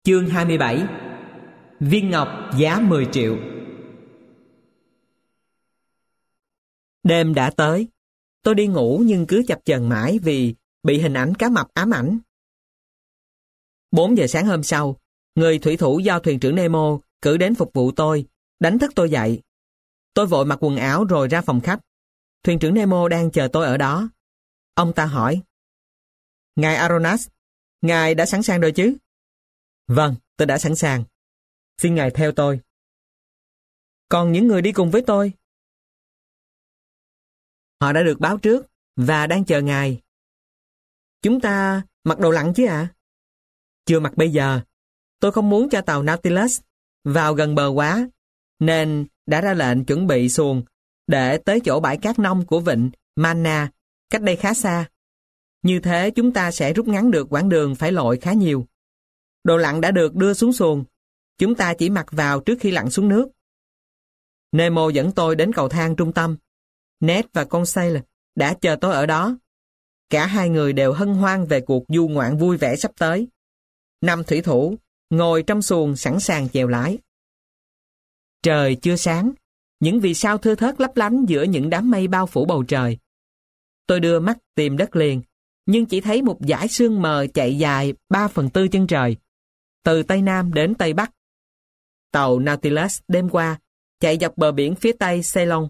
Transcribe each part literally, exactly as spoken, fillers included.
Chương hai mươi bảy. Viên ngọc giá mười triệu. Đêm đã tới. Tôi đi ngủ nhưng cứ chập chờn mãi vì bị hình ảnh cá mập ám ảnh. Bốn giờ sáng hôm sau, người thủy thủ do thuyền trưởng Nemo cử đến phục vụ tôi, đánh thức tôi dậy. Tôi vội mặc quần áo rồi ra phòng khách. Thuyền trưởng Nemo đang chờ tôi ở đó. Ông ta hỏi: "Ngài Aronas, ngài đã sẵn sàng rồi chứ?" "Vâng, tôi đã sẵn sàng. Xin ngài theo tôi." "Còn những người đi cùng với tôi?" "Họ đã được báo trước và đang chờ ngài." "Chúng ta mặc đồ lặn chứ ạ?" À? "Chưa mặc bây giờ. Tôi không muốn cho tàu Nautilus vào gần bờ quá, nên đã ra lệnh chuẩn bị xuồng để tới chỗ bãi cát nông của vịnh Manna, cách đây khá xa. Như thế chúng ta sẽ rút ngắn được quãng đường phải lội khá nhiều. Đồ lặn đã được đưa xuống xuồng. Chúng ta chỉ mặc vào trước khi lặn xuống nước." Nemo dẫn tôi đến cầu thang trung tâm. Ned và Conseil đã chờ tôi ở đó. Cả hai người đều hân hoan về cuộc du ngoạn vui vẻ sắp tới. Năm thủy thủ ngồi trong xuồng sẵn sàng chèo lái. Trời chưa sáng, những vì sao thưa thớt lấp lánh giữa những đám mây bao phủ bầu trời. Tôi đưa mắt tìm đất liền, nhưng chỉ thấy một dải sương mờ chạy dài ba phần tư chân trời, từ Tây Nam đến Tây Bắc. Tàu Nautilus đêm qua chạy dọc bờ biển phía Tây Ceylon.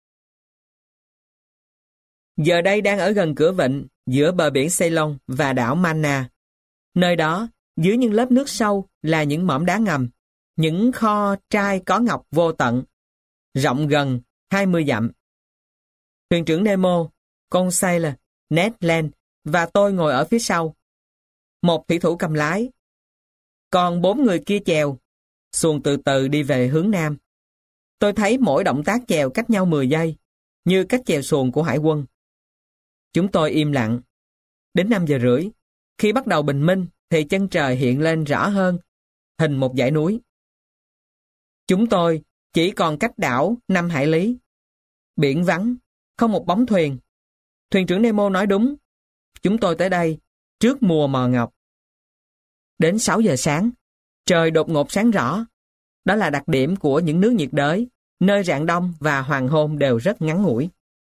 Giờ đây đang ở gần cửa vịnh giữa bờ biển Ceylon và đảo Manna. Nơi đó, dưới những lớp nước sâu là những mỏm đá ngầm, những kho trai có ngọc vô tận, rộng gần hai mươi dặm. Thuyền trưởng Nemo, Conseil, Ned Land và tôi ngồi ở phía sau. Một thủy thủ cầm lái. Còn bốn người kia chèo. Xuồng từ từ đi về hướng Nam. Tôi thấy mỗi động tác chèo cách nhau mười giây, như cách chèo xuồng của hải quân. Chúng tôi im lặng. Đến năm giờ rưỡi, khi bắt đầu bình minh thì chân trời hiện lên rõ hơn, hình một dãy núi. Chúng tôi chỉ còn cách đảo năm hải lý. Biển vắng, không một bóng thuyền. Thuyền trưởng Nemo nói đúng. Chúng tôi tới đây trước mùa mò ngọc. Đến sáu giờ sáng, trời đột ngột sáng rõ. Đó là đặc điểm của những nước nhiệt đới, nơi rạng đông và hoàng hôn đều rất ngắn ngủi.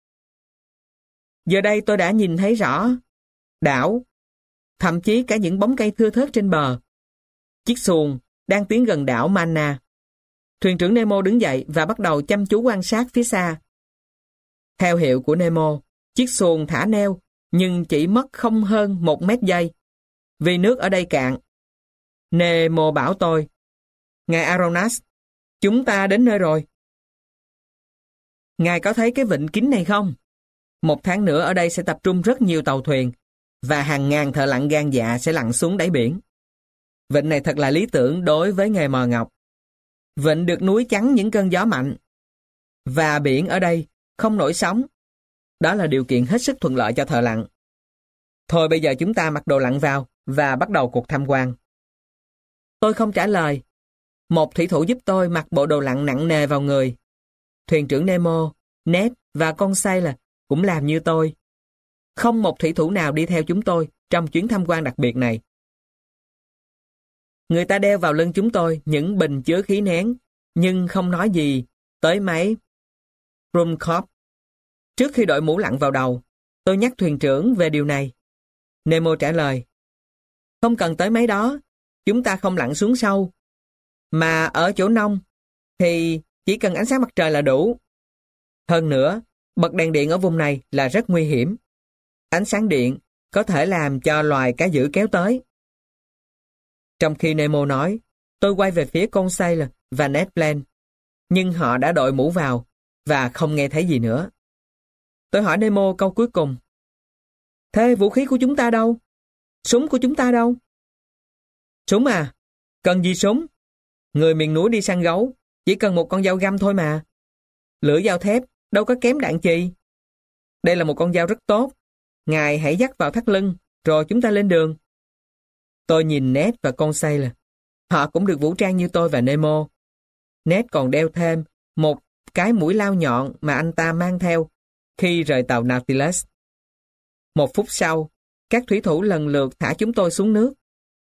Giờ đây tôi đã nhìn thấy rõ đảo, thậm chí cả những bóng cây thưa thớt trên bờ. Chiếc xuồng đang tiến gần đảo Manna. Thuyền trưởng Nemo đứng dậy và bắt đầu chăm chú quan sát phía xa. Theo hiệu của Nemo, chiếc xuồng thả neo, nhưng chỉ mất không hơn một mét giây, vì nước ở đây cạn. Nemo bảo tôi: "Ngài Aronas, chúng ta đến nơi rồi." "Ngài có thấy cái vịnh kín này không? Một tháng nữa ở đây sẽ tập trung rất nhiều tàu thuyền, và hàng ngàn thợ lặn gan dạ sẽ lặn xuống đáy biển. Vịnh này thật là lý tưởng đối với nghề mò ngọc. Vịnh được núi chắn những cơn gió mạnh, và biển ở đây không nổi sóng. Đó là điều kiện hết sức thuận lợi cho thợ lặn. Thôi bây giờ chúng ta mặc đồ lặn vào và bắt đầu cuộc tham quan." Tôi không trả lời. Một thủy thủ giúp tôi mặc bộ đồ lặn nặng nề vào người. Thuyền trưởng Nemo, Ned và Conseil cũng làm như tôi. Không một thủy thủ nào đi theo chúng tôi trong chuyến tham quan đặc biệt này. Người ta đeo vào lưng chúng tôi những bình chứa khí nén, nhưng không nói gì tới máy Ruhmkorff. Trước khi đội mũ lặn vào đầu, tôi nhắc thuyền trưởng về điều này. Nemo trả lời: "Không cần tới máy đó, chúng ta không lặn xuống sâu. Mà ở chỗ nông thì chỉ cần ánh sáng mặt trời là đủ. Hơn nữa, bật đèn điện ở vùng này là rất nguy hiểm. Ánh sáng điện có thể làm cho loài cá dữ kéo tới." Trong khi Nemo nói, tôi quay về phía Conseil và Ned Land, nhưng họ đã đội mũ vào và không nghe thấy gì nữa. Tôi hỏi Nemo câu cuối cùng: "Thế vũ khí của chúng ta đâu? Súng của chúng ta đâu?" "Súng à? Cần gì súng? Người miền núi đi săn gấu chỉ cần một con dao găm thôi mà. Lưỡi dao thép đâu có kém đạn chì. Đây là một con dao rất tốt. Ngài hãy dắt vào thắt lưng, rồi chúng ta lên đường." Tôi nhìn Ned và Conseil. Họ cũng được vũ trang như tôi và Nemo. Ned còn đeo thêm một cái mũi lao nhọn mà anh ta mang theo khi rời tàu Nautilus. Một phút sau, các thủy thủ lần lượt thả chúng tôi xuống nước.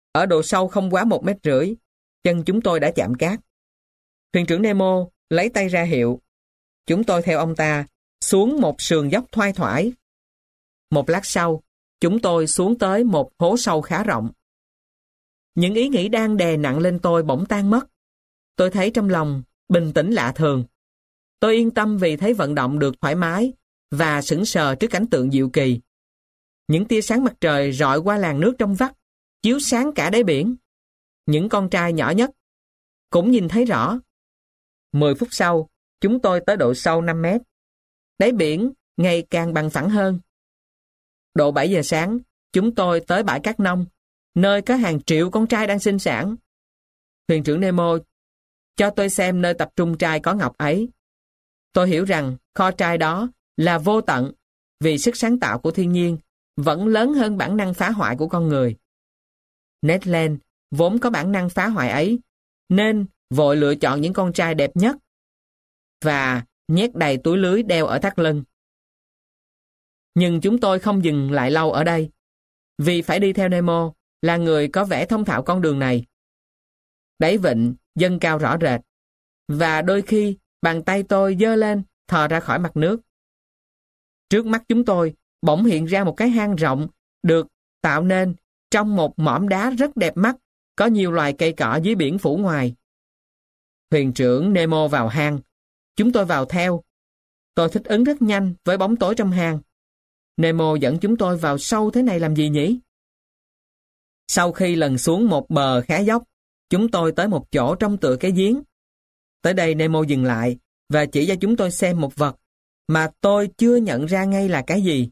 Ở độ sâu không quá một mét rưỡi, chân chúng tôi đã chạm cát. Thuyền trưởng Nemo lấy tay ra hiệu. Chúng tôi theo ông ta xuống một sườn dốc thoai thoải. Một lát sau, chúng tôi xuống tới một hố sâu khá rộng. Những ý nghĩ đang đè nặng lên tôi bỗng tan mất. Tôi thấy trong lòng bình tĩnh lạ thường. Tôi yên tâm vì thấy vận động được thoải mái và sững sờ trước cảnh tượng diệu kỳ. Những tia sáng mặt trời rọi qua làn nước trong vắt, chiếu sáng cả đáy biển. Những con trai nhỏ nhất cũng nhìn thấy rõ. Mười phút sau, chúng tôi tới độ sâu năm mét. Đáy biển ngày càng bằng phẳng hơn. Độ bảy giờ sáng, chúng tôi tới bãi cát nông, nơi có hàng triệu con trai đang sinh sản. Thuyền trưởng Nemo cho tôi xem nơi tập trung trai có ngọc ấy. Tôi hiểu rằng kho trai đó là vô tận, vì sức sáng tạo của thiên nhiên vẫn lớn hơn bản năng phá hoại của con người. Ned Land vốn có bản năng phá hoại ấy, nên vội lựa chọn những con trai đẹp nhất và nhét đầy túi lưới đeo ở thắt lưng. Nhưng chúng tôi không dừng lại lâu ở đây, vì phải đi theo Nemo, là người có vẻ thông thạo con đường này. Đáy vịnh dâng cao rõ rệt, và đôi khi bàn tay tôi giơ lên thò ra khỏi mặt nước. Trước mắt chúng tôi bỗng hiện ra một cái hang rộng được tạo nên trong một mỏm đá rất đẹp mắt, có nhiều loài cây cỏ dưới biển phủ ngoài. Thuyền trưởng Nemo vào hang, chúng tôi vào theo. Tôi thích ứng rất nhanh với bóng tối trong hang. Nemo dẫn chúng tôi vào sâu thế này làm gì nhỉ? Sau khi lần xuống một bờ khá dốc, chúng tôi tới một chỗ trông tựa cái giếng. Tới đây Nemo dừng lại và chỉ cho chúng tôi xem một vật mà tôi chưa nhận ra ngay là cái gì.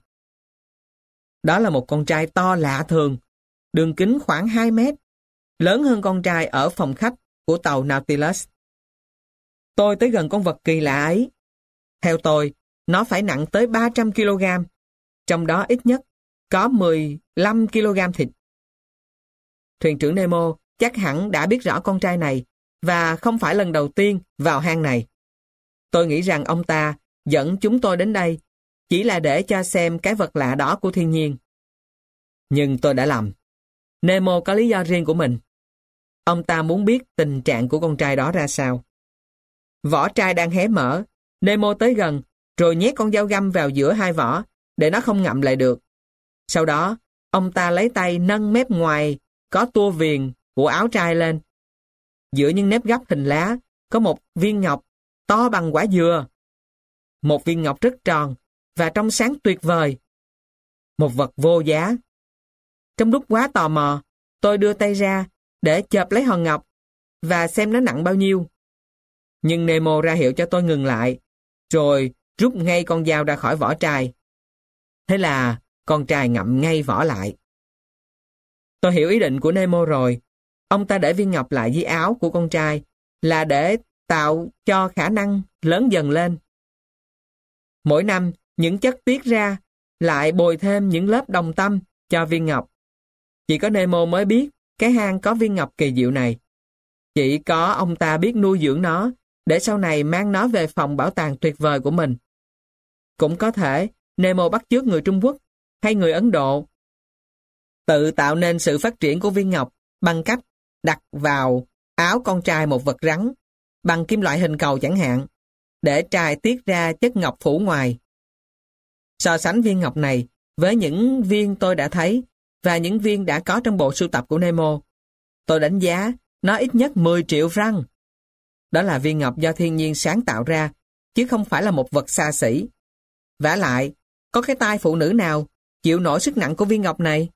Đó là một con trai to lạ thường, đường kính khoảng hai mét, lớn hơn con trai ở phòng khách của tàu Nautilus. Tôi tới gần con vật kỳ lạ ấy. Theo tôi, nó phải nặng tới ba trăm ki lô gam, trong đó ít nhất có mười lăm ki lô gam thịt. Thuyền trưởng Nemo chắc hẳn đã biết rõ con trai này và không phải lần đầu tiên vào hang này. Tôi nghĩ rằng ông ta dẫn chúng tôi đến đây chỉ là để cho xem cái vật lạ đó của thiên nhiên. Nhưng tôi đã lầm. Nemo có lý do riêng của mình. Ông ta muốn biết tình trạng của con trai đó ra sao. Vỏ trai đang hé mở. Nemo tới gần, rồi nhét con dao găm vào giữa hai vỏ, để nó không ngậm lại được. Sau đó, ông ta lấy tay nâng mép ngoài có tua viền của áo trai lên. Giữa những nếp gấp hình lá, có một viên ngọc to bằng quả dừa. Một viên ngọc rất tròn và trong sáng tuyệt vời. Một vật vô giá. Trong lúc quá tò mò, tôi đưa tay ra để chộp lấy hòn ngọc và xem nó nặng bao nhiêu. Nhưng Nemo ra hiệu cho tôi ngừng lại, rồi rút ngay con dao ra khỏi vỏ trai. Thế là con trai ngậm ngay vỏ lại. Tôi hiểu ý định của Nemo rồi. Ông ta để viên ngọc lại dưới áo của con trai là để tạo cho khả năng lớn dần lên. Mỗi năm, những chất tiết ra lại bồi thêm những lớp đồng tâm cho viên ngọc. Chỉ có Nemo mới biết cái hang có viên ngọc kỳ diệu này. Chỉ có ông ta biết nuôi dưỡng nó để sau này mang nó về phòng bảo tàng tuyệt vời của mình. Cũng có thể Nemo bắt chước người Trung Quốc hay người Ấn Độ, tự tạo nên sự phát triển của viên ngọc bằng cách đặt vào áo con trai một vật rắn bằng kim loại hình cầu chẳng hạn, để trai tiết ra chất ngọc phủ ngoài. So sánh viên ngọc này với những viên tôi đã thấy và những viên đã có trong bộ sưu tập của Nemo, tôi đánh giá nó ít nhất mười triệu franc. Đó là viên ngọc do thiên nhiên sáng tạo ra, chứ không phải là một vật xa xỉ. Vả lại, có cái tay phụ nữ nào chịu nổi sức nặng của viên ngọc này?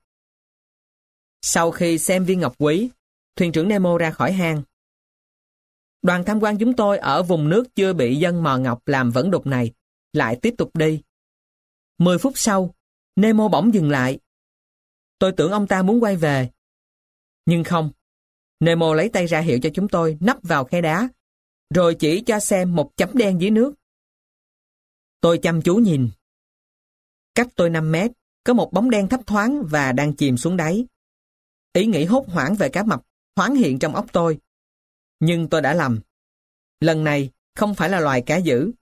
Sau khi xem viên ngọc quý, thuyền trưởng Nemo ra khỏi hang. Đoàn tham quan chúng tôi ở vùng nước chưa bị dân mò ngọc làm vẫn đục này lại tiếp tục đi. Mười phút sau, Nemo bỗng dừng lại. Tôi tưởng ông ta muốn quay về. Nhưng không. Nemo lấy tay ra hiệu cho chúng tôi nấp vào khe đá, rồi chỉ cho xem một chấm đen dưới nước. Tôi chăm chú nhìn. Cách tôi năm mét, có một bóng đen thấp thoáng và đang chìm xuống đáy. Ý nghĩ hốt hoảng về cá mập thoáng hiện trong óc tôi. Nhưng tôi đã lầm. Lần này không phải là loài cá dữ.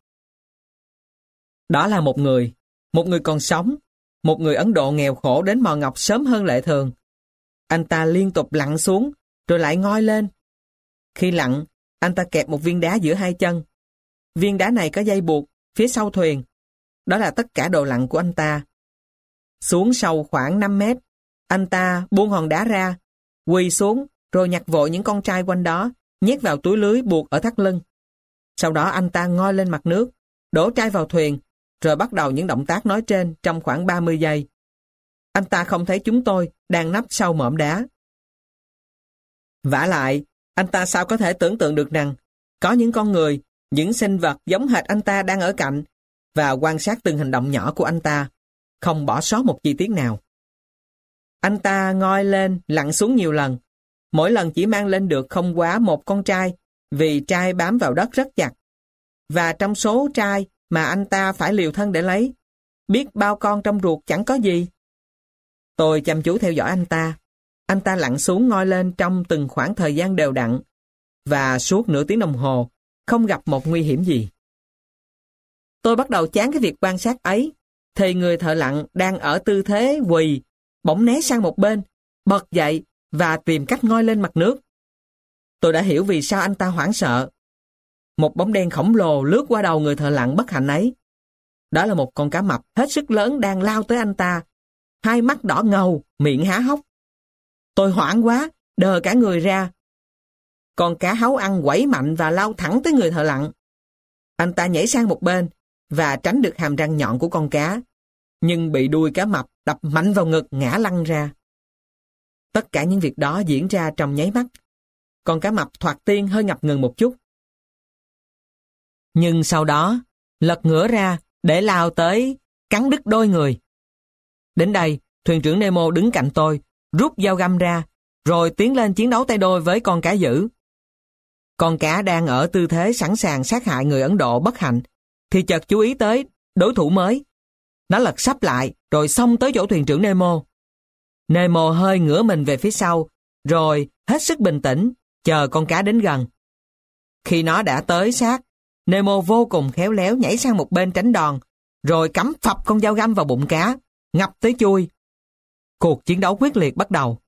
Đó là một người, một người còn sống, một người Ấn Độ nghèo khổ đến mò ngọc sớm hơn lệ thường. Anh ta liên tục lặn xuống, rồi lại ngoi lên. Khi lặn, anh ta kẹp một viên đá giữa hai chân. Viên đá này có dây buộc phía sau thuyền. Đó là tất cả đồ lặn của anh ta. Xuống sâu khoảng năm mét, anh ta buông hòn đá ra, quỳ xuống, rồi nhặt vội những con trai quanh đó, nhét vào túi lưới buộc ở thắt lưng. Sau đó anh ta ngoi lên mặt nước, đổ trai vào thuyền, rồi bắt đầu những động tác nói trên trong khoảng ba mươi giây. Anh ta không thấy chúng tôi đang nấp sau mỏm đá. Vả lại, anh ta sao có thể tưởng tượng được rằng có những con người, những sinh vật giống hệt anh ta đang ở cạnh và quan sát từng hành động nhỏ của anh ta, không bỏ sót một chi tiết nào. Anh ta ngoi lên, lặn xuống nhiều lần. Mỗi lần chỉ mang lên được không quá một con trai, vì trai bám vào đất rất chặt. Và trong số trai mà anh ta phải liều thân để lấy, biết bao con trong ruột chẳng có gì. Tôi chăm chú theo dõi anh ta. Anh ta lặn xuống ngoi lên trong từng khoảng thời gian đều đặn, và suốt nửa tiếng đồng hồ, không gặp một nguy hiểm gì. Tôi bắt đầu chán cái việc quan sát ấy, thì người thợ lặn đang ở tư thế quỳ, bỗng né sang một bên, bật dậy và tìm cách ngoi lên mặt nước. Tôi đã hiểu vì sao anh ta hoảng sợ. Một bóng đen khổng lồ lướt qua đầu người thợ lặn bất hạnh ấy. Đó là một con cá mập hết sức lớn đang lao tới anh ta, hai mắt đỏ ngầu, miệng há hốc. Tôi hoảng quá, đờ cả người ra. Con cá háu ăn quẩy mạnh và lao thẳng tới người thợ lặn. Anh ta nhảy sang một bên và tránh được hàm răng nhọn của con cá, nhưng bị đuôi cá mập đập mạnh vào ngực ngã lăn ra. Tất cả những việc đó diễn ra trong nháy mắt. Con cá mập thoạt tiên hơi ngập ngừng một chút, nhưng sau đó lật ngửa ra để lao tới cắn đứt đôi người. Đến đây, thuyền trưởng Nemo đứng cạnh tôi, rút dao găm ra, rồi tiến lên chiến đấu tay đôi với con cá dữ. Con cá đang ở tư thế sẵn sàng sát hại người Ấn Độ bất hạnh, thì chợt chú ý tới đối thủ mới. Nó lật sấp lại, rồi xông tới chỗ thuyền trưởng Nemo. Nemo hơi ngửa mình về phía sau, rồi hết sức bình tĩnh, chờ con cá đến gần. Khi nó đã tới sát, Nemo vô cùng khéo léo nhảy sang một bên tránh đòn, rồi cắm phập con dao găm vào bụng cá, ngập tới chui. Cuộc chiến đấu quyết liệt bắt đầu.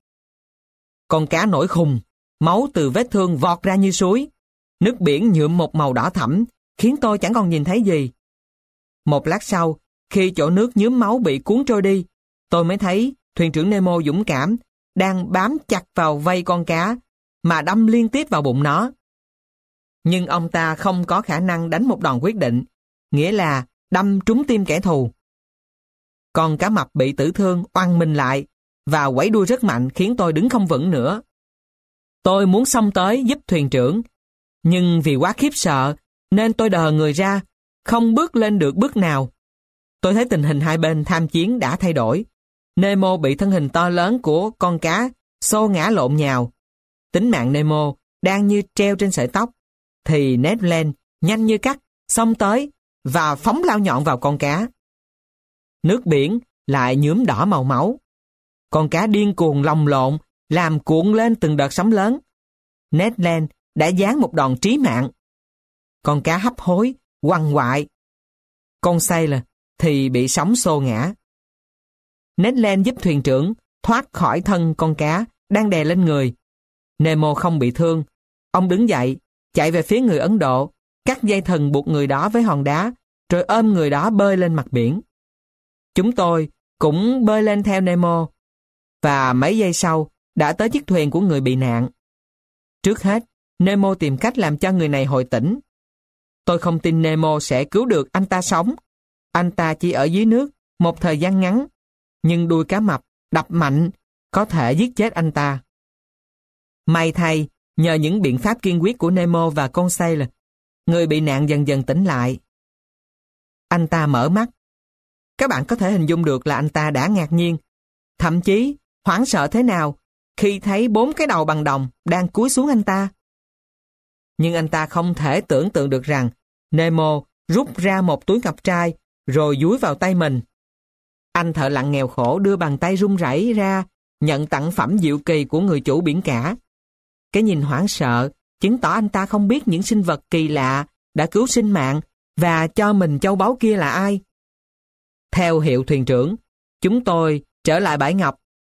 Con cá nổi khùng, máu từ vết thương vọt ra như suối. Nước biển nhuộm một màu đỏ thẫm, khiến tôi chẳng còn nhìn thấy gì. Một lát sau, khi chỗ nước nhuốm máu bị cuốn trôi đi, tôi mới thấy thuyền trưởng Nemo dũng cảm, đang bám chặt vào vây con cá, mà đâm liên tiếp vào bụng nó. Nhưng ông ta không có khả năng đánh một đòn quyết định, nghĩa là đâm trúng tim kẻ thù. Con cá mập bị tử thương oằn mình lại và quẩy đuôi rất mạnh, khiến tôi đứng không vững nữa. Tôi muốn xông tới giúp thuyền trưởng, nhưng vì quá khiếp sợ nên tôi đờ người ra, không bước lên được bước nào. Tôi thấy tình hình hai bên tham chiến đã thay đổi. Nemo bị thân hình to lớn của con cá xô ngã lộn nhào. Tính mạng Nemo đang như treo trên sợi tóc, thì Ned Land nhanh như cắt xông tới và phóng lao nhọn vào con cá. Nước biển lại nhuốm đỏ màu máu. Con cá điên cuồng lồng lộn, làm cuộn lên từng đợt sóng lớn. Ned Land đã giáng một đòn trí mạng. Con cá hấp hối, quằn quại. Con Sailor thì bị sóng xô ngã. Ned Land giúp thuyền trưởng thoát khỏi thân con cá đang đè lên người. Nemo không bị thương. Ông đứng dậy, chạy về phía người Ấn Độ, cắt dây thừng buộc người đó với hòn đá, rồi ôm người đó bơi lên mặt biển. Chúng tôi cũng bơi lên theo Nemo, và mấy giây sau đã tới chiếc thuyền của người bị nạn. Trước hết, Nemo tìm cách làm cho người này hồi tỉnh. Tôi không tin Nemo sẽ cứu được anh ta sống. Anh ta chỉ ở dưới nước một thời gian ngắn, nhưng đuôi cá mập đập mạnh có thể giết chết anh ta. May thay, nhờ những biện pháp kiên quyết của Nemo và con Sailor, người bị nạn dần dần tỉnh lại. Anh ta mở mắt. Các bạn có thể hình dung được là anh ta đã ngạc nhiên, thậm chí hoảng sợ thế nào khi thấy bốn cái đầu bằng đồng đang cúi xuống anh ta. Nhưng anh ta không thể tưởng tượng được rằng Nemo rút ra một túi ngọc trai rồi dúi vào tay mình. Anh thợ lặn nghèo khổ đưa bàn tay run rẩy ra nhận tặng phẩm diệu kỳ của người chủ biển cả. Cái nhìn hoảng sợ chứng tỏ anh ta không biết những sinh vật kỳ lạ đã cứu sinh mạng và cho mình châu báu kia là ai. Theo hiệu thuyền trưởng, chúng tôi trở lại bãi ngọc.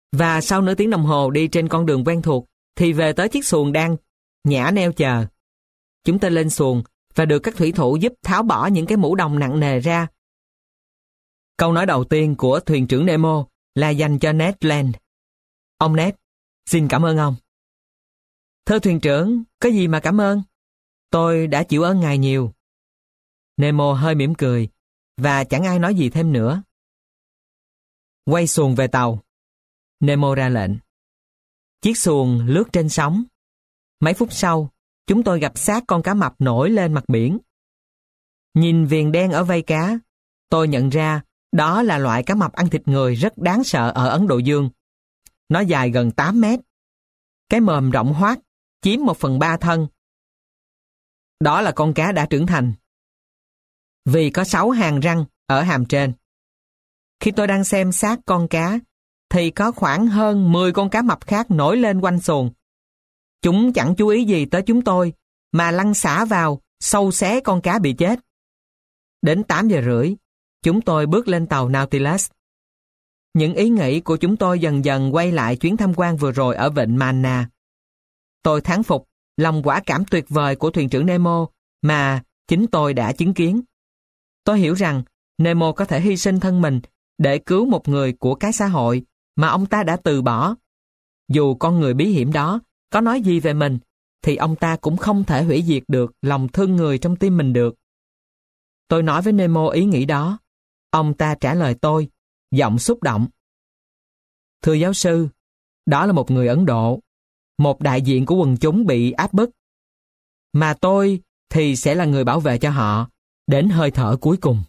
Và sau nửa tiếng đồng hồ đi trên con đường quen thuộc, thì về tới chiếc xuồng đang nhả neo chờ. Chúng tôi lên xuồng và được các thủy thủ giúp tháo bỏ những cái mũ đồng nặng nề ra. Câu nói đầu tiên của thuyền trưởng Nemo là dành cho Ned Land. Ông Ned, xin cảm ơn ông. Thưa thuyền trưởng, có gì mà cảm ơn? Tôi đã chịu ơn ngài nhiều. Nemo hơi mỉm cười, và chẳng ai nói gì thêm nữa. Quay xuồng về tàu. Nemo ra lệnh. Chiếc xuồng lướt trên sóng. Mấy phút sau, chúng tôi gặp xác con cá mập nổi lên mặt biển. Nhìn viền đen ở vây cá, tôi nhận ra đó là loại cá mập ăn thịt người rất đáng sợ ở Ấn Độ Dương. Nó dài gần tám mét. Cái mồm rộng hoác, chiếm một phần ba thân. Đó là con cá đã trưởng thành, vì có sáu hàng răng ở hàm trên. Khi tôi đang xem xác con cá, thì có khoảng hơn mười con cá mập khác nổi lên quanh xuồng. Chúng chẳng chú ý gì tới chúng tôi, mà lăn xả vào, xâu xé con cá bị chết. Đến tám giờ rưỡi, chúng tôi bước lên tàu Nautilus. Những ý nghĩ của chúng tôi dần dần quay lại chuyến tham quan vừa rồi ở vịnh Manna. Tôi thán phục lòng quả cảm tuyệt vời của thuyền trưởng Nemo mà chính tôi đã chứng kiến. Tôi hiểu rằng Nemo có thể hy sinh thân mình để cứu một người của cái xã hội mà ông ta đã từ bỏ. Dù con người bí hiểm đó có nói gì về mình, thì ông ta cũng không thể hủy diệt được lòng thương người trong tim mình được. Tôi nói với Nemo ý nghĩ đó. Ông ta trả lời tôi, giọng xúc động. Thưa giáo sư, đó là một người Ấn Độ, một đại diện của quần chúng bị áp bức. Mà tôi thì sẽ là người bảo vệ cho họ đến hơi thở cuối cùng.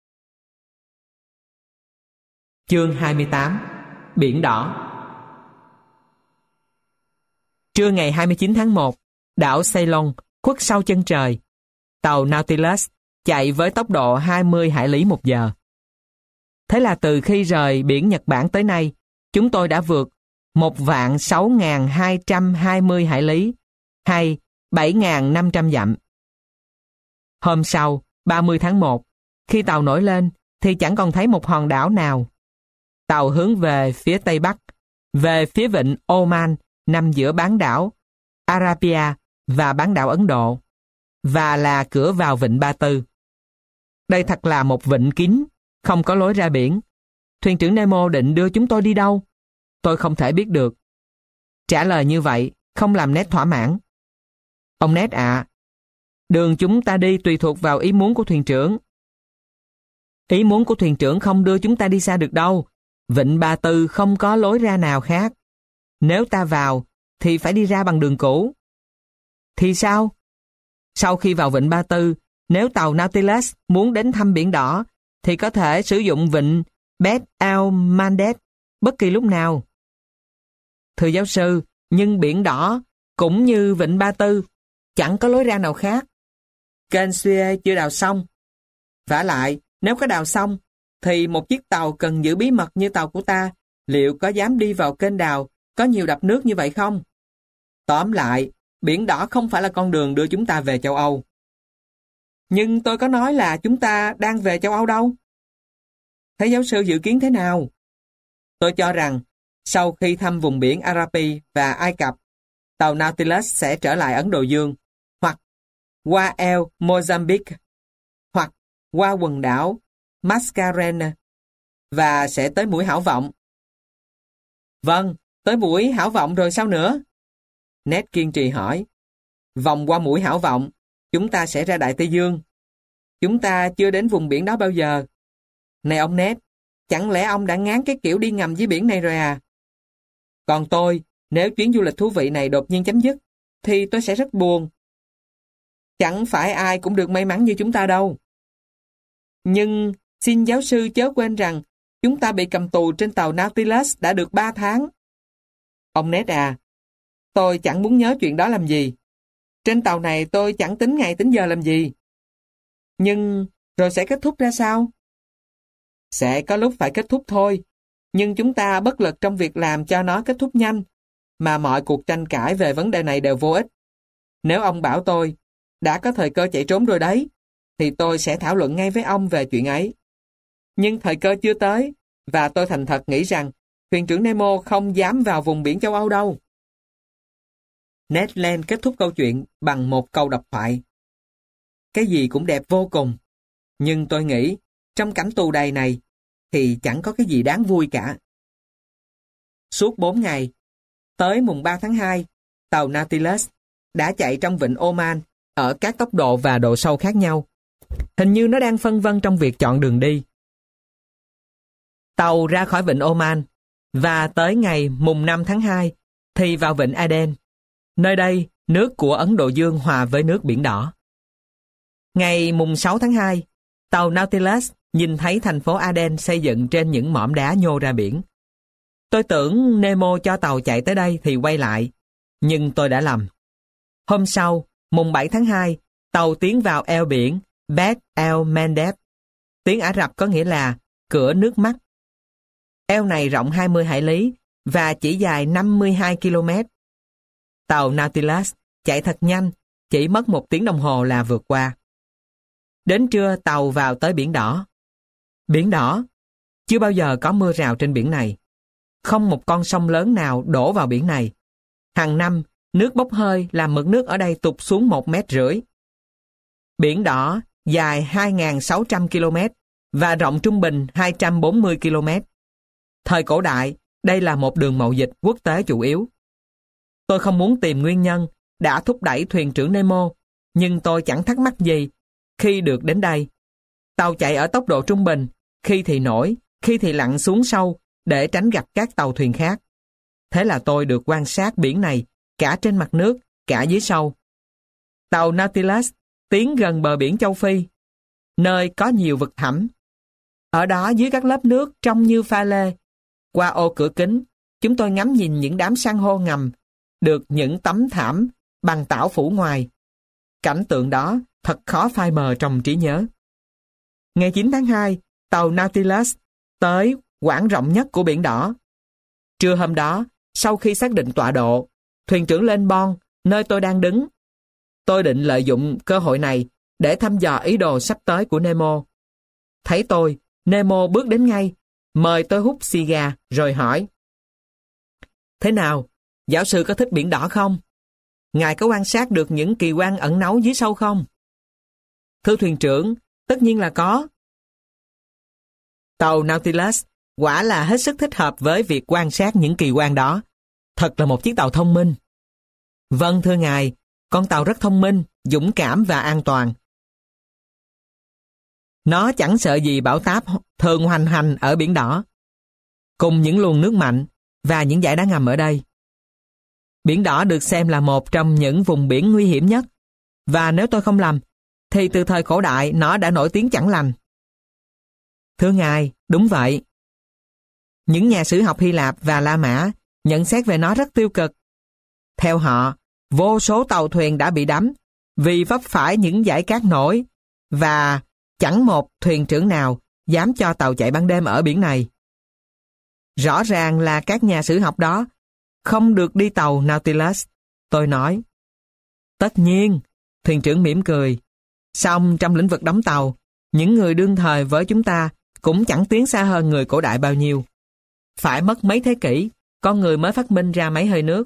Chương hai mươi tám. Biển đỏ. Trưa ngày hai mươi chín tháng một, đảo Ceylon khuất sau chân trời. Tàu Nautilus chạy với tốc độ hai mươi hải lý một giờ. Thế là từ khi rời biển Nhật Bản tới nay, chúng tôi đã vượt một vạn sáu nghìn hai trăm hai mươi hải lý, hay bảy nghìn năm trăm dặm. Hôm sau, ba mươi tháng một, khi tàu nổi lên, thì chẳng còn thấy một hòn đảo nào. Tàu hướng về phía Tây Bắc, về phía vịnh Oman, nằm giữa bán đảo Arabia và bán đảo Ấn Độ, và là cửa vào vịnh Ba Tư. Đây thật là một vịnh kín, không có lối ra biển. Thuyền trưởng Nemo định đưa chúng tôi đi đâu? Tôi không thể biết được. Trả lời như vậy không làm Ned thỏa mãn. Ông Ned ạ, đường chúng ta đi tùy thuộc vào ý muốn của thuyền trưởng. Ý muốn của thuyền trưởng không đưa chúng ta đi xa được đâu. Vịnh Ba Tư không có lối ra nào khác. Nếu ta vào, thì phải đi ra bằng đường cũ. Thì sao? Sau khi vào vịnh Ba Tư, nếu tàu Nautilus muốn đến thăm biển đỏ, thì có thể sử dụng vịnh Bab el-Mandeb bất kỳ lúc nào. Thưa giáo sư, nhưng biển đỏ cũng như vịnh Ba Tư chẳng có lối ra nào khác. Kênh Suez chưa đào xong. Vả lại, nếu có đào xong, thì một chiếc tàu cần giữ bí mật như tàu của ta, liệu có dám đi vào kênh đào có nhiều đập nước như vậy không? Tóm lại, biển đỏ không phải là con đường đưa chúng ta về châu Âu. Nhưng tôi có nói là chúng ta đang về châu Âu đâu. Thế giáo sư dự kiến thế nào? Tôi cho rằng, sau khi thăm vùng biển Arapi và Ai Cập, tàu Nautilus sẽ trở lại Ấn Độ Dương, hoặc qua eo Mozambique, hoặc qua quần đảo Mascarene, và sẽ tới mũi Hảo Vọng. Vâng, tới mũi Hảo Vọng rồi sao nữa? Ned kiên trì hỏi. Vòng qua mũi Hảo Vọng, chúng ta sẽ ra Đại Tây Dương. Chúng ta chưa đến vùng biển đó bao giờ. Này ông Ned, chẳng lẽ ông đã ngán cái kiểu đi ngầm dưới biển này rồi à? Còn tôi, nếu chuyến du lịch thú vị này đột nhiên chấm dứt, thì tôi sẽ rất buồn. Chẳng phải ai cũng được may mắn như chúng ta đâu. Nhưng xin giáo sư chớ quên rằng chúng ta bị cầm tù trên tàu Nautilus đã được ba tháng. Ông Ned à, tôi chẳng muốn nhớ chuyện đó làm gì. Trên tàu này tôi chẳng tính ngày tính giờ làm gì. Nhưng rồi sẽ kết thúc ra sao? Sẽ có lúc phải kết thúc thôi, nhưng chúng ta bất lực trong việc làm cho nó kết thúc nhanh, mà mọi cuộc tranh cãi về vấn đề này đều vô ích. Nếu ông bảo tôi, đã có thời cơ chạy trốn rồi đấy, thì tôi sẽ thảo luận ngay với ông về chuyện ấy. Nhưng thời cơ chưa tới, và tôi thành thật nghĩ rằng thuyền trưởng Nemo không dám vào vùng biển châu Âu đâu. Ned Land kết thúc câu chuyện bằng một câu độc thoại. Cái gì cũng đẹp vô cùng, nhưng tôi nghĩ trong cảnh tù đầy này thì chẳng có cái gì đáng vui cả. Suốt bốn ngày, tới mùng ba tháng hai, tàu Nautilus đã chạy trong vịnh Oman ở các tốc độ và độ sâu khác nhau. Hình như nó đang phân vân trong việc chọn đường đi. Tàu ra khỏi vịnh Oman và tới ngày mùng năm tháng hai thì vào vịnh Aden. Nơi đây, nước của Ấn Độ Dương hòa với nước Biển Đỏ. Ngày mùng sáu tháng hai, tàu Nautilus nhìn thấy thành phố Aden xây dựng trên những mỏm đá nhô ra biển. Tôi tưởng Nemo cho tàu chạy tới đây thì quay lại, nhưng tôi đã lầm. Hôm sau, mùng bảy tháng hai, tàu tiến vào eo biển Bab el Mandeb. Tiếng Ả Rập có nghĩa là cửa nước mắt. Eo này rộng hai mươi hải lý và chỉ dài năm mươi hai ki lô mét. Tàu Nautilus chạy thật nhanh, chỉ mất một tiếng đồng hồ là vượt qua. Đến trưa tàu vào tới Biển Đỏ. Biển Đỏ, chưa bao giờ có mưa rào trên biển này. Không một con sông lớn nào đổ vào biển này. Hàng năm, nước bốc hơi làm mực nước ở đây tụt xuống một mét rưỡi. Biển Đỏ dài hai nghìn sáu trăm ki lô mét và rộng trung bình hai trăm bốn mươi ki lô mét. Thời cổ đại, đây là một đường mậu dịch quốc tế chủ yếu. Tôi không muốn tìm nguyên nhân đã thúc đẩy thuyền trưởng Nemo, nhưng tôi chẳng thắc mắc gì khi được đến đây. Tàu chạy ở tốc độ trung bình, khi thì nổi, khi thì lặn xuống sâu để tránh gặp các tàu thuyền khác. Thế là tôi được quan sát biển này cả trên mặt nước, cả dưới sâu. Tàu Nautilus tiến gần bờ biển châu Phi, nơi có nhiều vực thẳm. Ở đó dưới các lớp nước trông như pha lê. Qua ô cửa kính, chúng tôi ngắm nhìn những đám san hô ngầm, được những tấm thảm bằng tảo phủ ngoài. Cảnh tượng đó thật khó phai mờ trong trí nhớ. Ngày chín tháng hai, tàu Nautilus tới quãng rộng nhất của Biển Đỏ. Trưa hôm đó, sau khi xác định tọa độ, thuyền trưởng lên bon, nơi tôi đang đứng. Tôi định lợi dụng cơ hội này để thăm dò ý đồ sắp tới của Nemo. Thấy tôi, Nemo bước đến ngay, mời tôi hút xì gà rồi hỏi: Thế nào, giáo sư có thích Biển Đỏ không? Ngài có quan sát được những kỳ quan ẩn náu dưới sâu không? Thưa thuyền trưởng, tất nhiên là có. Tàu Nautilus quả là hết sức thích hợp với việc quan sát những kỳ quan đó. Thật là một chiếc tàu thông minh. Vâng thưa ngài, con tàu rất thông minh, dũng cảm và an toàn. Nó chẳng sợ gì bão táp thường hoành hành ở Biển Đỏ, cùng những luồng nước mạnh và những dải đá ngầm ở đây. Biển Đỏ được xem là một trong những vùng biển nguy hiểm nhất, và nếu tôi không lầm, thì từ thời cổ đại nó đã nổi tiếng chẳng lành. Thưa ngài, đúng vậy. Những nhà sử học Hy Lạp và La Mã nhận xét về nó rất tiêu cực. Theo họ, vô số tàu thuyền đã bị đắm vì vấp phải những dải cát nổi, và chẳng một thuyền trưởng nào dám cho tàu chạy ban đêm ở biển này. Rõ ràng là các nhà sử học đó không được đi tàu Nautilus, tôi nói. Tất nhiên, thuyền trưởng mỉm cười. Song trong lĩnh vực đóng tàu, những người đương thời với chúng ta cũng chẳng tiến xa hơn người cổ đại bao nhiêu. Phải mất mấy thế kỷ, con người mới phát minh ra máy hơi nước.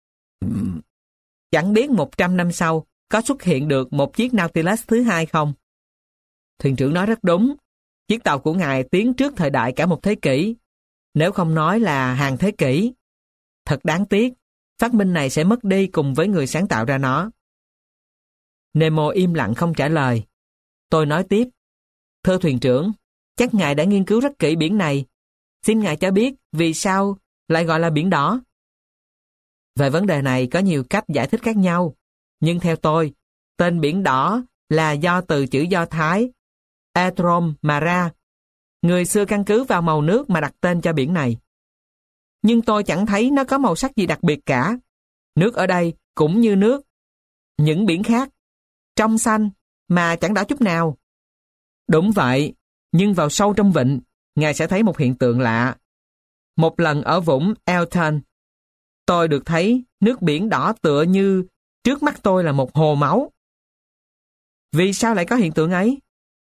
Chẳng biết một trăm năm sau có xuất hiện được một chiếc Nautilus thứ hai không? Thuyền trưởng nói rất đúng. Chiếc tàu của ngài tiến trước thời đại cả một thế kỷ, nếu không nói là hàng thế kỷ. Thật đáng tiếc, phát minh này sẽ mất đi cùng với người sáng tạo ra nó. Nemo im lặng không trả lời. Tôi nói tiếp. Thưa thuyền trưởng, chắc ngài đã nghiên cứu rất kỹ biển này. Xin ngài cho biết vì sao lại gọi là Biển Đỏ. Về vấn đề này có nhiều cách giải thích khác nhau, nhưng theo tôi, tên Biển Đỏ là do từ chữ Do Thái Edrom mà ra. Người xưa căn cứ vào màu nước mà đặt tên cho biển này. Nhưng tôi chẳng thấy nó có màu sắc gì đặc biệt cả. Nước ở đây cũng như nước những biển khác, trong xanh mà chẳng đỏ chút nào. Đúng vậy, nhưng vào sâu trong vịnh, ngài sẽ thấy một hiện tượng lạ. Một lần ở vũng Elton, tôi được thấy nước biển đỏ tựa như trước mắt tôi là một hồ máu. Vì sao lại có hiện tượng ấy?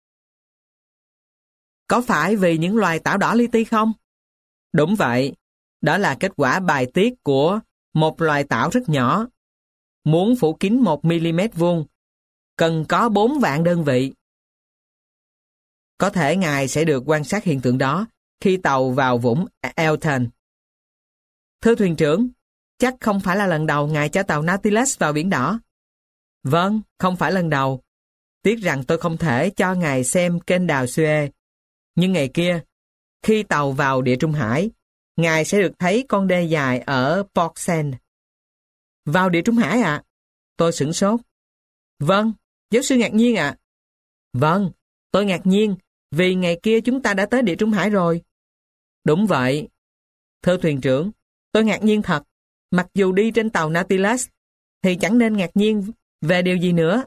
Có phải vì những loài tảo đỏ li ti không? Đúng vậy, Đó là kết quả bài tiết của một loài tảo rất nhỏ. Muốn phủ kín một mi-li-mét vuông, cần có bốn vạn đơn vị. Có thể Ngài sẽ được quan sát hiện tượng đó khi tàu vào vũng Elton. Thưa thuyền trưởng, chắc không phải là lần đầu Ngài cho tàu Nautilus vào biển đỏ. Vâng, không phải lần đầu. Tiếc rằng tôi không thể cho Ngài xem kênh đào Suez. Nhưng ngày kia, khi tàu vào Địa Trung Hải, Ngài sẽ được thấy con đê dài ở Port Said. Vào Địa Trung Hải ạ? À? Tôi sửng sốt. Vâng, giáo sư ngạc nhiên ạ. À? Vâng, tôi ngạc nhiên vì ngày kia chúng ta đã tới Địa Trung Hải rồi. Đúng vậy. Thưa thuyền trưởng, tôi ngạc nhiên thật. Mặc dù đi trên tàu Nautilus, thì chẳng nên ngạc nhiên về điều gì nữa.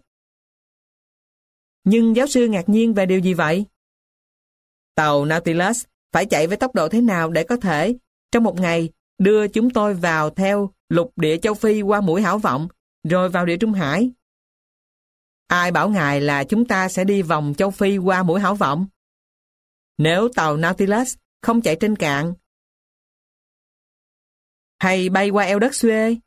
Nhưng giáo sư ngạc nhiên về điều gì vậy? Tàu Nautilus phải chạy với tốc độ thế nào để có thể, trong một ngày, đưa chúng tôi vào theo lục địa châu Phi qua mũi Hảo Vọng, rồi vào Địa Trung Hải? Ai bảo Ngài là chúng ta sẽ đi vòng châu Phi qua mũi Hảo Vọng? Nếu tàu Nautilus không chạy trên cạn, hay bay qua eo đất Suez,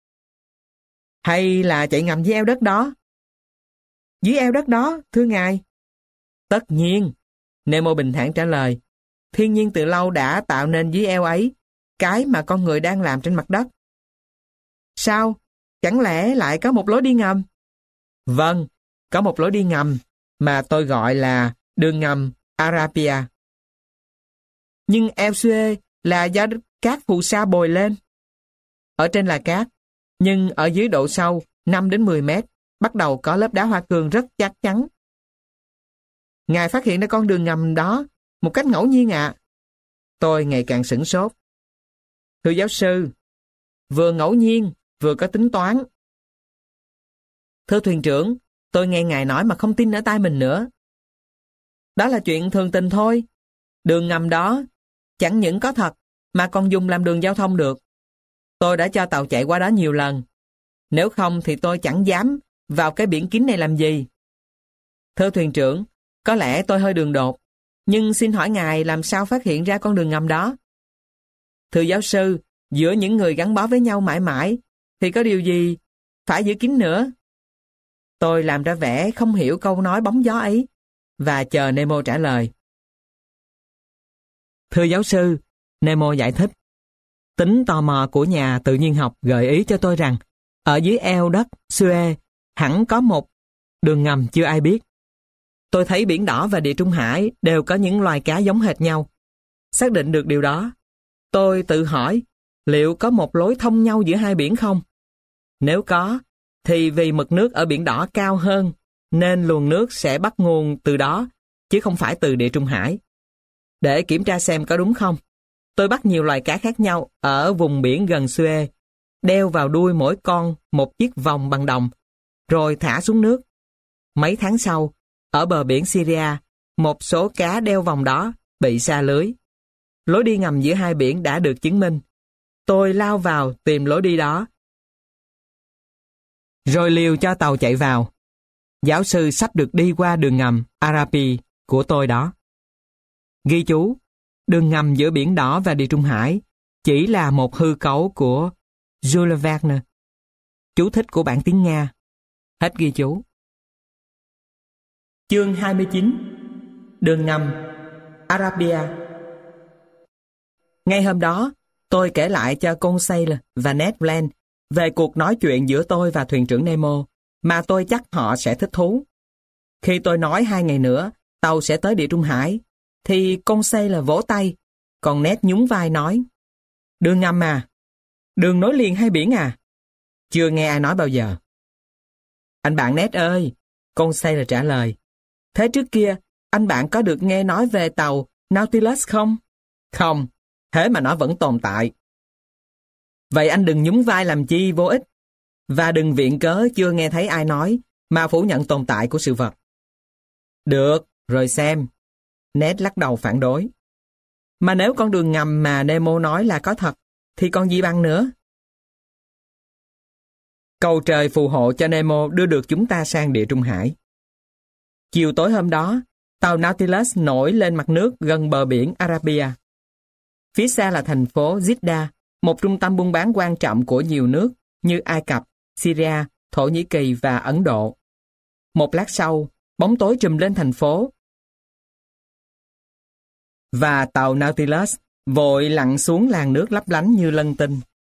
hay là chạy ngầm dưới eo đất đó? Dưới eo đất đó, thưa Ngài. Tất nhiên, Nemo bình thản trả lời. Thiên nhiên từ lâu đã tạo nên dưới eo ấy cái mà con người đang làm trên mặt đất. Sao? Chẳng lẽ lại có một lối đi ngầm? Vâng, có một lối đi ngầm mà tôi gọi là đường ngầm Arabia. Nhưng eo Suez là do cát phù sa bồi lên. Ở trên là cát, nhưng ở dưới độ sâu năm đến mười mét bắt đầu có lớp đá hoa cương rất chắc chắn. Ngài phát hiện ra con đường ngầm đó một cách ngẫu nhiên ạ. À? Tôi ngày càng sửng sốt. Thưa giáo sư, vừa ngẫu nhiên, vừa có tính toán. Thưa thuyền trưởng, tôi nghe Ngài nói mà không tin ở tai mình nữa. Đó là chuyện thường tình thôi. Đường ngầm đó chẳng những có thật, mà còn dùng làm đường giao thông được. Tôi đã cho tàu chạy qua đó nhiều lần. Nếu không thì tôi chẳng dám vào cái biển kín này làm gì. Thưa thuyền trưởng, có lẽ tôi hơi đường đột, nhưng xin hỏi Ngài làm sao phát hiện ra con đường ngầm đó? Thưa giáo sư, giữa những người gắn bó với nhau mãi mãi, thì có điều gì phải giữ kín nữa? Tôi làm ra vẻ không hiểu câu nói bóng gió ấy, và chờ Nemo trả lời. Thưa giáo sư, Nemo giải thích. Tính tò mò của nhà tự nhiên học gợi ý cho tôi rằng, ở dưới eo đất Suez hẳn có một đường ngầm chưa ai biết. Tôi thấy Biển Đỏ và Địa Trung Hải đều có những loài cá giống hệt nhau. Xác định được điều đó, tôi tự hỏi liệu có một lối thông nhau giữa hai biển không? Nếu có, thì vì mực nước ở Biển Đỏ cao hơn, nên luồng nước sẽ bắt nguồn từ đó, chứ không phải từ Địa Trung Hải. Để kiểm tra xem có đúng không, tôi bắt nhiều loài cá khác nhau ở vùng biển gần Suez, đeo vào đuôi mỗi con một chiếc vòng bằng đồng, rồi thả xuống nước. Mấy tháng sau, ở bờ biển Syria, một số cá đeo vòng đó bị sa lưới. Lối đi ngầm giữa hai biển đã được chứng minh. Tôi lao vào tìm lối đi đó, rồi liều cho tàu chạy vào. Giáo sư sắp được đi qua đường ngầm Arabi của tôi đó. Ghi chú, đường ngầm giữa Biển Đỏ và Địa Trung Hải chỉ là một hư cấu của Jules Verne. Chú thích của bản tiếng Nga. Hết ghi chú. Chương hai mươi chín. Đường ngầm Arabia. Ngay hôm đó, tôi kể lại cho Conseil và Ned Land về cuộc nói chuyện giữa tôi và thuyền trưởng Nemo, mà tôi chắc họ sẽ thích thú. Khi tôi nói hai ngày nữa, tàu sẽ tới Địa Trung Hải, thì Conseil là vỗ tay, còn Ned nhún vai nói, đường ngầm à? Đường nối liền hai biển à? Chưa nghe ai nói bao giờ. Anh bạn Ned ơi, Conseil là trả lời, thế trước kia, anh bạn có được nghe nói về tàu Nautilus không? Không, thế mà nó vẫn tồn tại. Vậy anh đừng nhún vai làm chi vô ích, và đừng viện cớ chưa nghe thấy ai nói, mà phủ nhận tồn tại của sự vật. Được, rồi xem. Ned lắc đầu phản đối. Mà nếu con đường ngầm mà Nemo nói là có thật, thì còn gì bằng nữa? Cầu trời phù hộ cho Nemo đưa được chúng ta sang Địa Trung Hải. Chiều tối hôm đó, tàu Nautilus nổi lên mặt nước gần bờ biển Arabia. Phía xa là thành phố Jeddah, một trung tâm buôn bán quan trọng của nhiều nước như Ai Cập, Syria, Thổ Nhĩ Kỳ và Ấn Độ. Một lát sau, bóng tối trùm lên thành phố và tàu Nautilus vội lặn xuống làn nước lấp lánh như lân tinh.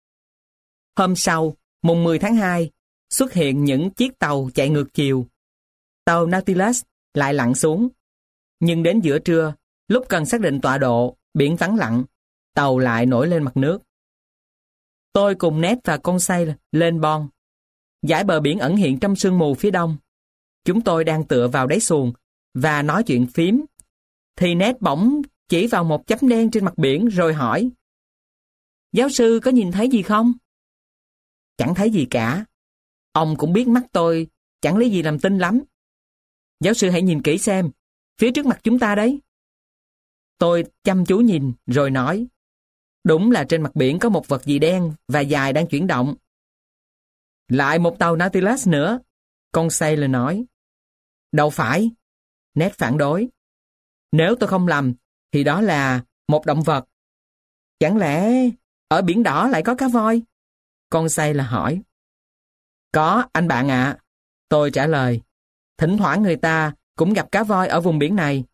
Hôm sau, mùng mười tháng hai, xuất hiện những chiếc tàu chạy ngược chiều. Tàu Nautilus lại lặn xuống. Nhưng đến giữa trưa, lúc cần xác định tọa độ, biển vắng lặng, tàu lại nổi lên mặt nước. Tôi cùng Ned và Conseil lên bon. Dải bờ biển ẩn hiện trong sương mù phía đông. Chúng tôi đang tựa vào đáy xuồng và nói chuyện phím. Thì Ned bỗng chỉ vào một chấm đen trên mặt biển rồi hỏi: "Giáo sư có nhìn thấy gì không?" "Chẳng thấy gì cả. Ông cũng biết mắt tôi chẳng lấy gì làm tin lắm. Giáo sư hãy nhìn kỹ xem, phía trước mặt chúng ta đấy." Tôi chăm chú nhìn rồi nói: "Đúng là trên mặt biển có một vật gì đen và dài đang chuyển động." "Lại một tàu Nautilus nữa," Conseil nói. "Đâu phải," Ned phản đối. "Nếu tôi không lầm, thì đó là một động vật." "Chẳng lẽ ở biển đỏ lại có cá voi?" Conseil hỏi. "Có, anh bạn ạ," tôi trả lời. "Thỉnh thoảng người ta cũng gặp cá voi ở vùng biển này."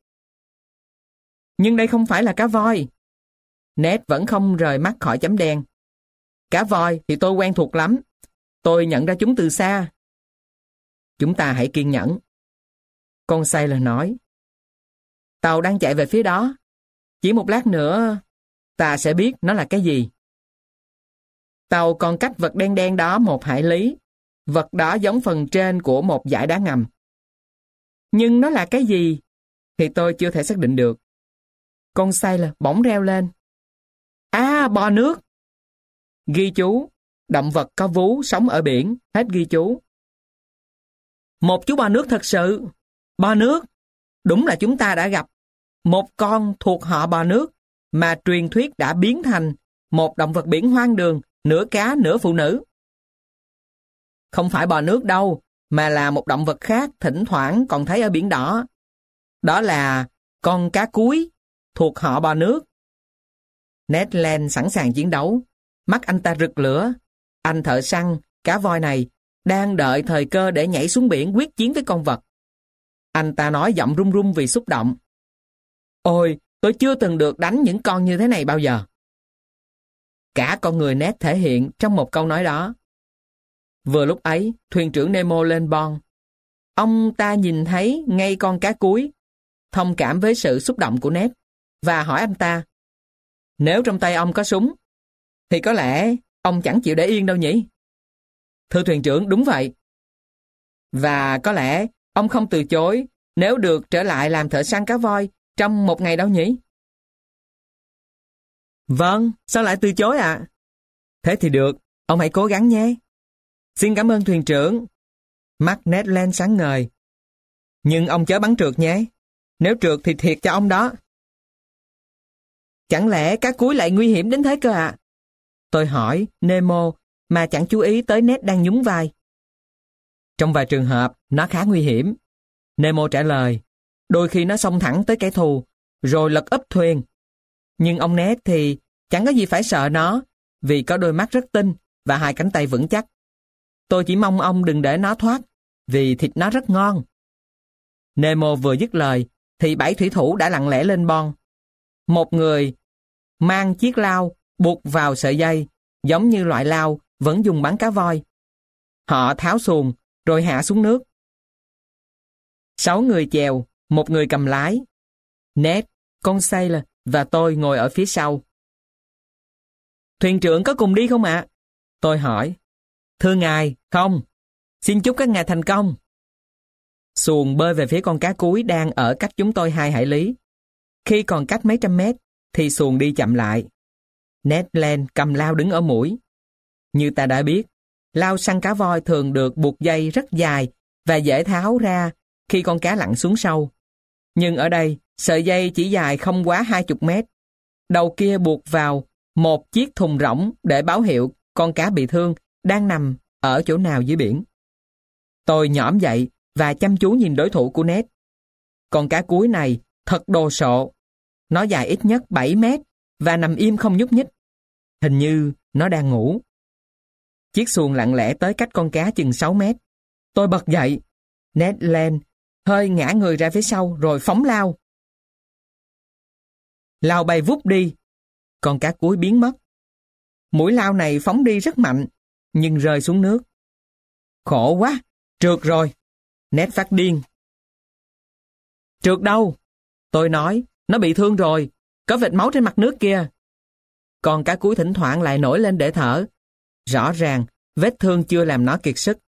"Nhưng đây không phải là cá voi." Ned vẫn không rời mắt khỏi chấm đen. "Cá voi thì tôi quen thuộc lắm. Tôi nhận ra chúng từ xa." "Chúng ta hãy kiên nhẫn," Conseil nói. "Tàu đang chạy về phía đó. Chỉ một lát nữa, ta sẽ biết nó là cái gì." Tàu còn cách vật đen đen đó một hải lý. Vật đó giống phần trên của một dải đá ngầm. Nhưng nó là cái gì thì tôi chưa thể xác định được. Conseil bỗng reo lên: "À, bò nước!" Ghi chú: động vật có vú sống ở biển. Hết ghi chú. Một chú bò nước thật sự. Bò nước. Đúng là chúng ta đã gặp một con thuộc họ bò nước mà truyền thuyết đã biến thành một động vật biển hoang đường, nửa cá nửa phụ nữ. Không phải bò nước đâu, mà là một động vật khác thỉnh thoảng còn thấy ở biển đỏ. Đó là con cá cúi thuộc họ bò nước. Ned Land sẵn sàng chiến đấu. Mắt anh ta rực lửa. Anh thợ săn, cá voi này, đang đợi thời cơ để nhảy xuống biển quyết chiến với con vật. Anh ta nói giọng run run vì xúc động: "Ôi, tôi chưa từng được đánh những con như thế này bao giờ." Cả con người Ned thể hiện trong một câu nói đó. Vừa lúc ấy, thuyền trưởng Nemo lên bon. Ông ta nhìn thấy ngay con cá cúi, thông cảm với sự xúc động của Ned, và hỏi anh ta: "Nếu trong tay ông có súng, thì có lẽ ông chẳng chịu để yên đâu nhỉ?" "Thưa thuyền trưởng, đúng vậy." "Và có lẽ ông không từ chối nếu được trở lại làm thợ săn cá voi trong một ngày đâu nhỉ?" "Vâng, sao lại từ chối ạ?" "Thế thì được, ông hãy cố gắng nhé." "Xin cảm ơn thuyền trưởng." Mắt Ned Land sáng ngời. "Nhưng ông chớ bắn trượt nhé. Nếu trượt thì thiệt cho ông đó." "Chẳng lẽ cá cúi lại nguy hiểm đến thế cơ ạ?" Tôi hỏi Nemo mà chẳng chú ý tới Ned đang nhún vai. "Trong vài trường hợp, nó khá nguy hiểm," Nemo trả lời. "Đôi khi nó xông thẳng tới kẻ thù, rồi lật úp thuyền. Nhưng ông Ned thì chẳng có gì phải sợ nó, vì có đôi mắt rất tinh và hai cánh tay vững chắc. Tôi chỉ mong ông đừng để nó thoát, vì thịt nó rất ngon." Nemo vừa dứt lời, thì bảy thủy thủ đã lặng lẽ lên bon. Một người mang chiếc lao buộc vào sợi dây, giống như loại lao vẫn dùng bắn cá voi. Họ tháo xuồng, rồi hạ xuống nước. Sáu người chèo, một người cầm lái. Ned, Conseil và tôi ngồi ở phía sau. "Thuyền trưởng có cùng đi không ạ?" Tôi hỏi. "Thưa ngài, không. Xin chúc các ngài thành công." Xuồng bơi về phía con cá cúi đang ở cách chúng tôi hai hải lý. Khi còn cách mấy trăm mét, thì xuồng đi chậm lại. Ned Land cầm lao đứng ở mũi. Như ta đã biết, lao săn cá voi thường được buộc dây rất dài và dễ tháo ra khi con cá lặn xuống sâu. Nhưng ở đây, sợi dây chỉ dài không quá hai mươi mét. Đầu kia buộc vào một chiếc thùng rỗng để báo hiệu con cá bị thương đang nằm ở chỗ nào dưới biển. Tôi nhõm dậy và chăm chú nhìn đối thủ của Ned. Con cá cúi này thật đồ sộ. Nó dài ít nhất bảy mét và nằm im không nhúc nhích. Hình như nó đang ngủ. Chiếc xuồng lặng lẽ tới cách con cá chừng sáu mét. Tôi bật dậy. Ned Land hơi ngã người ra phía sau rồi phóng lao. Lao bay vút đi. Con cá cuối biến mất. Mũi lao này phóng đi rất mạnh, nhưng rơi xuống nước. Khổ quá, trượt rồi. Ned phát điên. Trượt đâu? Tôi nói, nó bị thương rồi, có vệt máu trên mặt nước kia. Con cá cuối thỉnh thoảng lại nổi lên để thở. Rõ ràng, vết thương chưa làm nó kiệt sức.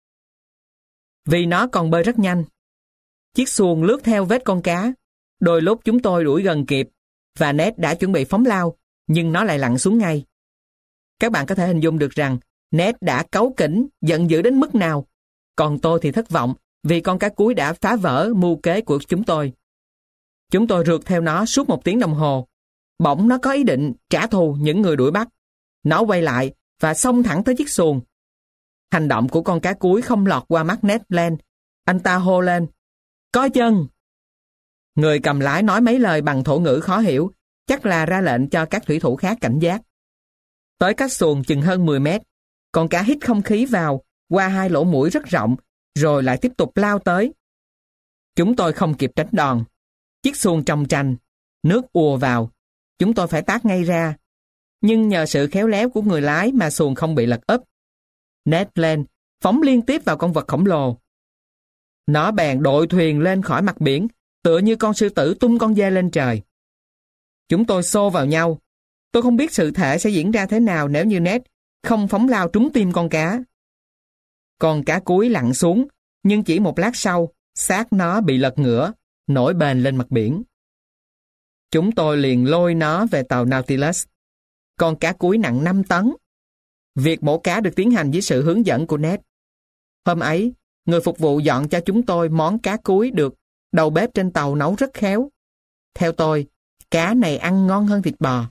Vì nó còn bơi rất nhanh. Chiếc xuồng lướt theo vết con cá. Đôi lúc chúng tôi đuổi gần kịp, và Ned đã chuẩn bị phóng lao, nhưng nó lại lặn xuống ngay. Các bạn có thể hình dung được rằng Ned đã cáu kỉnh, giận dữ đến mức nào. Còn tôi thì thất vọng vì con cá cuối đã phá vỡ mưu kế của chúng tôi. Chúng tôi rượt theo nó suốt một tiếng đồng hồ. Bỗng nó có ý định trả thù những người đuổi bắt. Nó quay lại và xông thẳng tới chiếc xuồng. Hành động của con cá cuối không lọt qua mắt Ned Land. Anh ta hô lên, coi chân! Người cầm lái nói mấy lời bằng thổ ngữ khó hiểu, chắc là ra lệnh cho các thủy thủ khác cảnh giác. Tới cách xuồng chừng hơn mười mét, con cá hít không khí vào qua hai lỗ mũi rất rộng, rồi lại tiếp tục lao tới. Chúng tôi không kịp tránh đòn. Chiếc xuồng tròng trành, nước ùa vào. Chúng tôi phải tát ngay ra. Nhưng nhờ sự khéo léo của người lái mà xuồng không bị lật úp. Ned Land phóng liên tiếp vào con vật khổng lồ. Nó bèn đội thuyền lên khỏi mặt biển, tựa như con sư tử tung con dê lên trời. Chúng tôi xô vào nhau. Tôi không biết sự thể sẽ diễn ra thế nào nếu như Ned không phóng lao trúng tim con cá. Con cá cuối lặn xuống, nhưng chỉ một lát sau, xác nó bị lật ngửa, nổi bềnh lên mặt biển. Chúng tôi liền lôi nó về tàu Nautilus. Con cá cuối nặng năm tấn. Việc mổ cá được tiến hành dưới sự hướng dẫn của Ned. Hôm ấy, người phục vụ dọn cho chúng tôi món cá cuối được đầu bếp trên tàu nấu rất khéo. Theo tôi, cá này ăn ngon hơn thịt bò.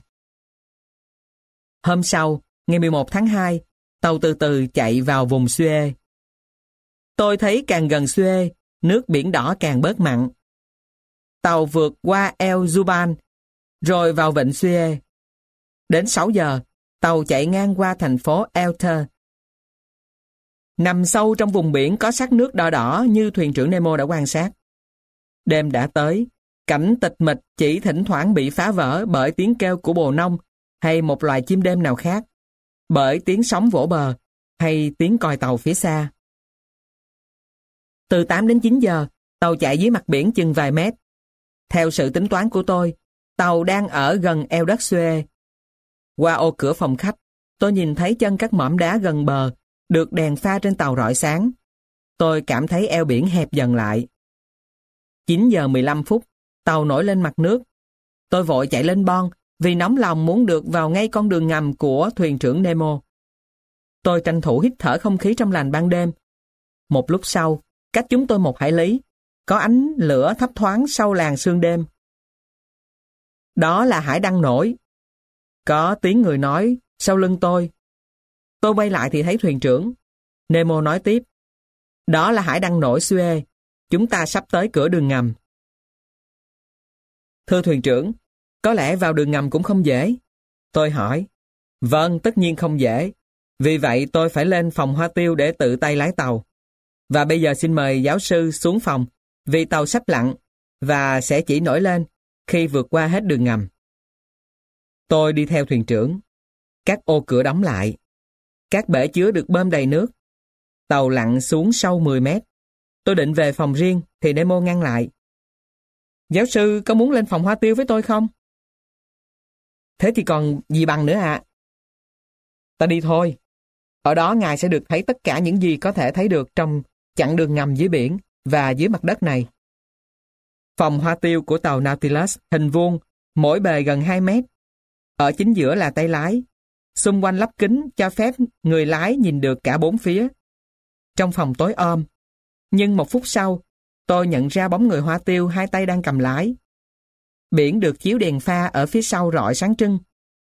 Hôm sau, ngày mười một tháng hai, tàu từ từ chạy vào vùng Suez. Tôi thấy càng gần Suez, nước biển đỏ càng bớt mặn. Tàu vượt qua El Zuban, rồi vào vịnh Suez. Đến sáu giờ, tàu chạy ngang qua thành phố Elter. Nằm sâu trong vùng biển có sắc nước đỏ đỏ như thuyền trưởng Nemo đã quan sát. Đêm đã tới, cảnh tịch mịch chỉ thỉnh thoảng bị phá vỡ bởi tiếng kêu của bồ nông hay một loài chim đêm nào khác, bởi tiếng sóng vỗ bờ hay tiếng còi tàu phía xa. Từ tám đến chín giờ, tàu chạy dưới mặt biển chừng vài mét. Theo sự tính toán của tôi, tàu đang ở gần eo đất Suez. Qua ô cửa phòng khách, tôi nhìn thấy chân các mỏm đá gần bờ, được đèn pha trên tàu rọi sáng. Tôi cảm thấy eo biển hẹp dần lại. chín giờ mười lăm phút, tàu nổi lên mặt nước. Tôi vội chạy lên bon, vì nóng lòng muốn được vào ngay con đường ngầm của thuyền trưởng Nemo. Tôi tranh thủ hít thở không khí trong lành ban đêm. Một lúc sau, cách chúng tôi một hải lý, có ánh lửa thấp thoáng sau làn sương đêm. Đó là hải đăng nổi. Có tiếng người nói sau lưng tôi. Tôi quay lại thì thấy thuyền trưởng. Nemo nói tiếp. Đó là hải đăng nổi Suez. Chúng ta sắp tới cửa đường ngầm. Thưa thuyền trưởng, có lẽ vào đường ngầm cũng không dễ. Tôi hỏi. Vâng, tất nhiên không dễ. Vì vậy tôi phải lên phòng hoa tiêu để tự tay lái tàu. Và bây giờ xin mời giáo sư xuống phòng, vì tàu sắp lặn và sẽ chỉ nổi lên khi vượt qua hết đường ngầm. Tôi đi theo thuyền trưởng. Các ô cửa đóng lại. Các bể chứa được bơm đầy nước. Tàu lặn xuống sâu mười mét. Tôi định về phòng riêng thì Nemo ngăn lại. Giáo sư có muốn lên phòng hoa tiêu với tôi không? Thế thì còn gì bằng nữa ạ? À? Ta đi thôi. Ở đó ngài sẽ được thấy tất cả những gì có thể thấy được trong chặng đường ngầm dưới biển và dưới mặt đất này. Phòng hoa tiêu của tàu Nautilus hình vuông, mỗi bề gần hai mét. Ở chính giữa là tay lái. Xung quanh lắp kính cho phép người lái nhìn được cả bốn phía. Trong phòng tối om. Nhưng một phút sau, tôi nhận ra bóng người hoa tiêu hai tay đang cầm lái. Biển được chiếu đèn pha ở phía sau rọi sáng trưng.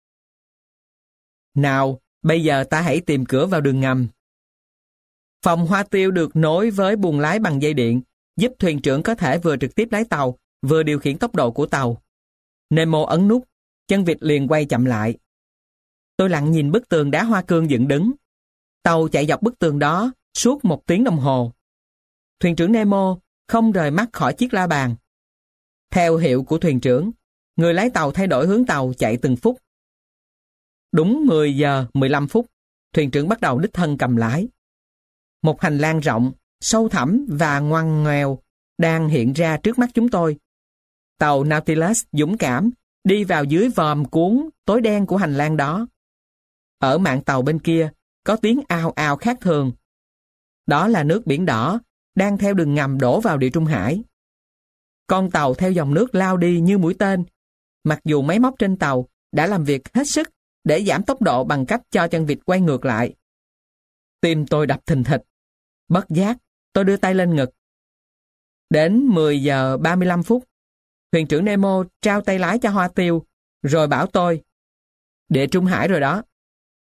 Nào, bây giờ ta hãy tìm cửa vào đường ngầm. Phòng hoa tiêu được nối với buồng lái bằng dây điện, giúp thuyền trưởng có thể vừa trực tiếp lái tàu, vừa điều khiển tốc độ của tàu. Nemo ấn nút, chân vịt liền quay chậm lại. Tôi lặng nhìn bức tường đá hoa cương dựng đứng. Tàu chạy dọc bức tường đó suốt một tiếng đồng hồ. Thuyền trưởng Nemo không rời mắt khỏi chiếc la bàn. Theo hiệu của thuyền trưởng, người lái tàu thay đổi hướng tàu chạy từng phút. Đúng mười giờ mười lăm phút, thuyền trưởng bắt đầu đích thân cầm lái. Một hành lang rộng, sâu thẳm và ngoằn ngoèo đang hiện ra trước mắt chúng tôi. Tàu Nautilus dũng cảm đi vào dưới vòm cuốn tối đen của hành lang đó. Ở mạn tàu bên kia có tiếng ào ào khác thường. Đó là nước Biển Đỏ đang theo đường ngầm đổ vào Địa Trung Hải. Con tàu theo dòng nước lao đi như mũi tên, mặc dù máy móc trên tàu đã làm việc hết sức để giảm tốc độ bằng cách cho chân vịt quay ngược lại. Tim tôi đập thình thịch. Bất giác, tôi đưa tay lên ngực. Đến mười giờ ba mươi lăm phút, thuyền trưởng Nemo trao tay lái cho Hoa Tiêu, rồi bảo tôi: Địa Trung Hải rồi đó.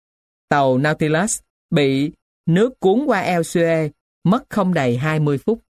Tàu Nautilus bị nước cuốn qua eo Suez mất không đầy hai mươi phút.